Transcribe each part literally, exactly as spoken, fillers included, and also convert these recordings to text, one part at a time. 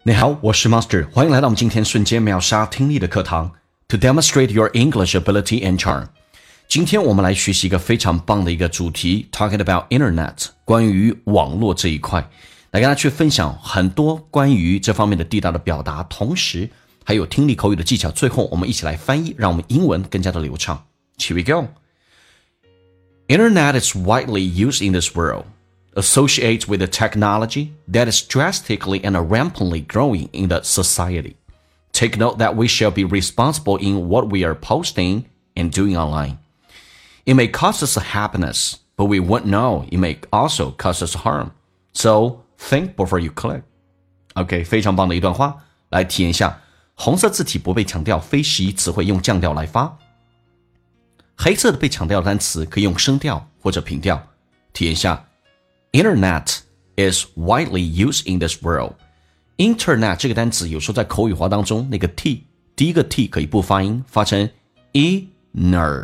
你好，我是 Master， 欢迎来到我们今天瞬间秒杀听力的课堂。To demonstrate your English ability and charm， 今天我们来学习一个非常棒的一个主题 ，talking about internet， 关于网络这一块，来跟大家去分享很多关于这方面的地道的表达，同时还有听力口语的技巧。最后我们一起来翻译，让我们英文更加的流畅。Here we go. Internet is widely used in this world.Associates with a technology that is drastically and rampantly growing in the society. Take note that we shall be responsible in what we are posting and doing online. It may cause us happiness, but we won't know it may also cause us harm. So think before you click. OK， 非常棒的一段话，来体验一下。红色字体不被强调，非实义词汇用降调来发。黑色的被强调的单词可以用声调或者平调。体验一下。Internet is widely used in this world. Internet 这个单词有时候在口语化当中，那个 t 第一个 t 可以不发音，发成 internet.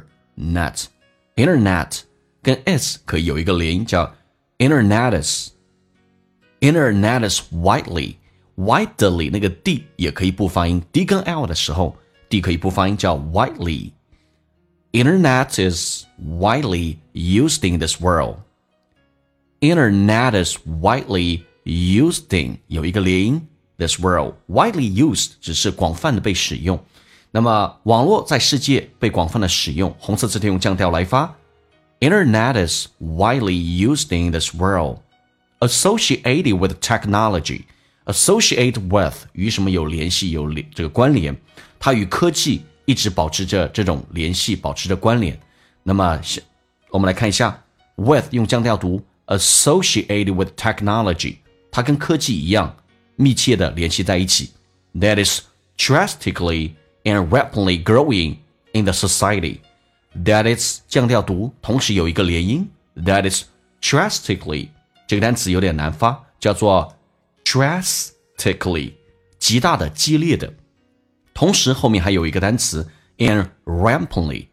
Internet 跟 s 可以有一个连音，叫 internetus. Internet is widely. Widely 那个 d 也可以不发音 ，d 跟 l 的时候 d 可以不发音，叫 widely. Internet is widely used in this world.Internet is widely used in 有一个连音 this world widely used 只是广泛的被使用，那么网络在世界被广泛的使用，红色字体用降调来发 Internet is widely used in this world associated with technology associate with 与什么有联系有这个关联，它与科技一直保持着这种联系，保持着关联。那么我们来看一下 with 用降调读associated with technology 它跟科技一样密切的联系在一起 that is drastically and rapidly growing in the society that is 降调读同时有一个连音 that is drastically 这个单词有点难发叫做 drastically 极大的激烈的同时后面还有一个单词 and rampantly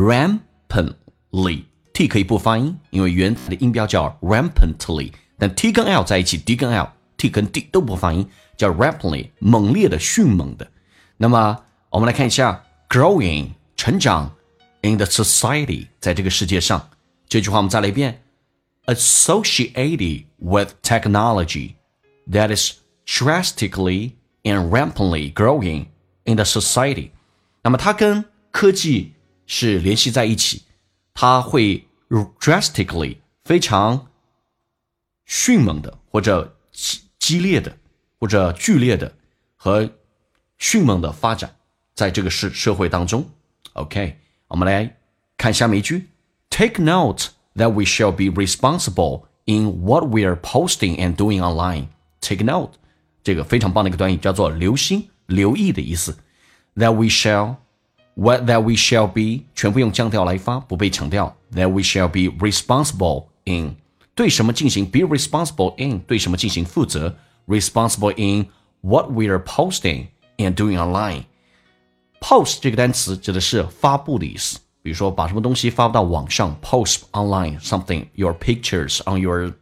rampantly T 可以不发音，因为原的音标叫 rampantly， 但 T 跟 L 在一起 D 跟 L，T 跟 D 都不发音，叫 rampantly， 猛烈的、迅猛的。那么我们来看一下 growing 成长 in the society 在这个世界上。这句话我们再来一遍 associated with technology that is drastically and rampantly growing in the society。那么它跟科技是联系在一起。它会 drastically 非常迅猛的或者激烈的或者剧烈的和迅猛的发展在这个社社会当中 OK 我们来看下面一句 Take note that we shall be responsible in what we are posting and doing online Take note 这个非常棒的一个短语叫做留心留意的意思 That we shall What that we shall be 全部用降调来发不被强调 That we shall be responsible in 对什么进行 be responsible in 对什么进行负责 responsible in what we are posting and doing online Post 这个单词指的是发布的意思比如说把什么东西发布到网上 Post online something Your pictures on your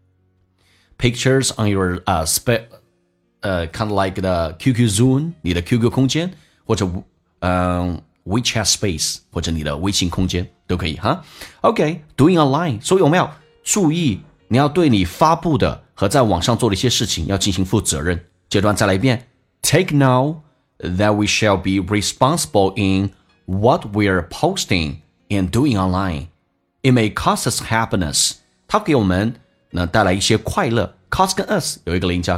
Pictures on your uh, spe, uh, kind of like the Q Q Zone 你的 Q Q 空间或者嗯、um, WeChat Space 或者你的微信空间都可以哈 OK doing online 所以我们要注意你要对你发布的和在网上做的一些事情要进行负责任这段再来一遍 Take note that we shall be responsible in what we are posting and doing online It may cause us happiness 它给我们呢带来一些快乐 cause 跟 us 有一个连叫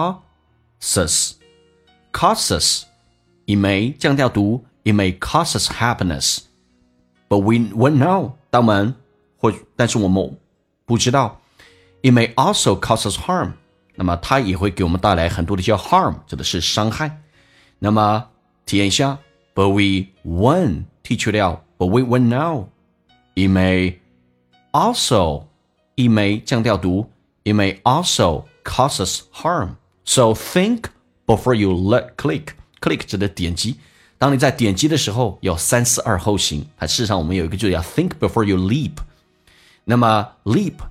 causes causes It may 降调读 It may cause us happiness But we won't know 但我们或但是我们不知道 It may also cause us harm 那么它也会给我们带来很多的叫 harm 指的是伤害那么体验一下 But we won't 剔去掉 But we won't know It may also It may 降调读 It may also cause us harm So think before you let click Click 指的点击当你在点击的时候有三思而后行它事实上我们有一个就叫 think before you leap 那么 leap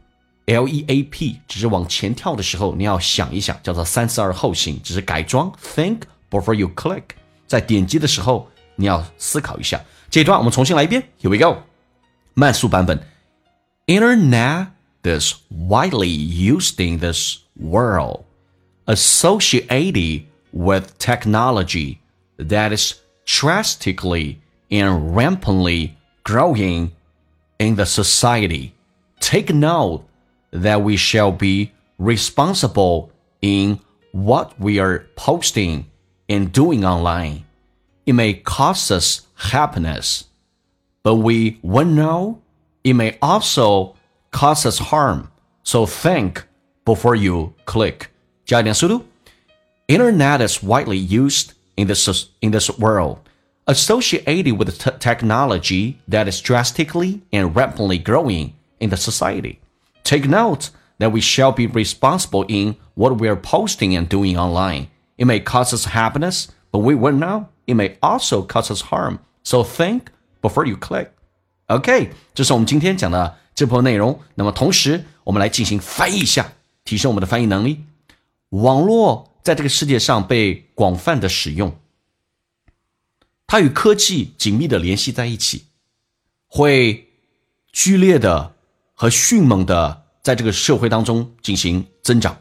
L E A P 只是往前跳的时候你要想一想，叫做三思而后行，只是改装 think before you click， 在点击的时候你要思考一下。这一段我们重新来一遍 Here we go， 慢速版本。 Internet is widely used in this world, associated with technology that is drastically and rampantly growing in the society. Take note that we shall be responsible in what we are posting and doing online. It may cause us happiness, but we will know it may also cause us harm. So think before you click. 加一点速度。Internet is widely used in this, in this world, associated with t- technology that is drastically and rapidly growing in the society. Take note that we shall be responsible in what we are posting and doing online. It may cause us happiness, but we will know it may also cause us harm. So think before you click. OK， 这是我们今天讲的这部分内容。那么同时，我们来进行翻译一下，提升我们的翻译能力。网络在这个世界上被广泛的使用，它与科技紧密的联系在一起，会剧烈的和迅猛的在这个社会当中进行增长。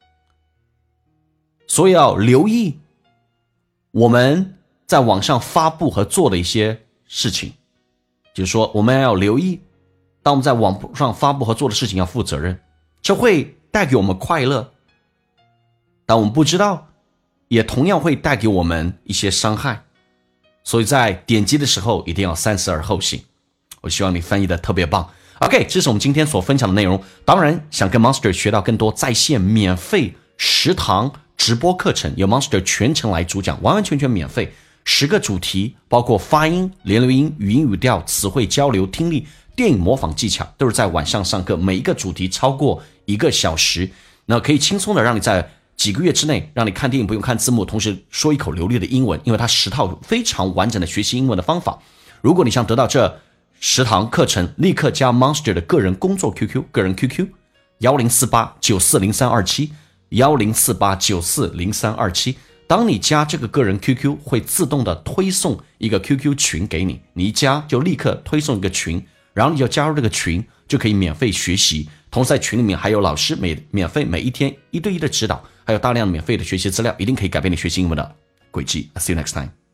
所以要留意我们在网上发布和做的一些事情，就是说我们要留意，当我们在网上发布和做的事情要负责任，这会带给我们快乐，但我们不知道，也同样会带给我们一些伤害。所以在点击的时候一定要三思而后行。我希望你翻译的特别棒。OK， 这是我们今天所分享的内容。当然，想跟 Monster 学到更多在线免费十堂直播课程，由 Monster 全程来主讲，完完全全免费。十个主题，包括发音、连留音、语音语调、词汇交流、听力、电影模仿技巧，都是在晚上上课，每一个主题超过一个小时，那可以轻松的让你在几个月之内，让你看电影不用看字幕，同时说一口流利的英文，因为它十套非常完整的学习英文的方法。如果你想得到这十堂课程，立刻加 Monster 的个人工作 Q Q， 个人 Q Q 一零四八九四零三二七 一零四八九四零三二七。当你加这个个人 Q Q， 会自动的推送一个 Q Q 群给你，你一加就立刻推送一个群，然后你就加入这个群，就可以免费学习。同时在群里面还有老师每免费每一天一对一的指导，还有大量免费的学习资料，一定可以改变你学习英文的轨迹。See you next time.